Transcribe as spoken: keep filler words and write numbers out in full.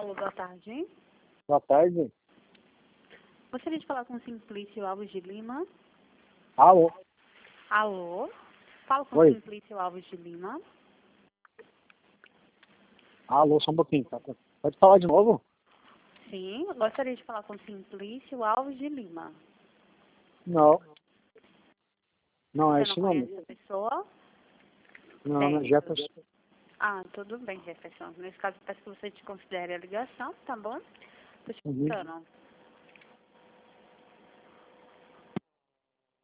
Alô, boa tarde. Boa tarde. Gostaria de falar com o Simplício Alves de Lima. Alô? Alô? Falo com o Oi. Simplício Alves de Lima. Alô, só um pouquinho, tá? Pode falar de novo? Sim, eu gostaria de falar com o Simplício Alves de Lima. Não. Não, é Você não esse nome. conhece a pessoa? Não, não é Certo. Jefferson. Ah, tudo bem, Jefferson. Nesse caso, peço que você te considere a ligação, tá bom? Estou te Uhum. escutando.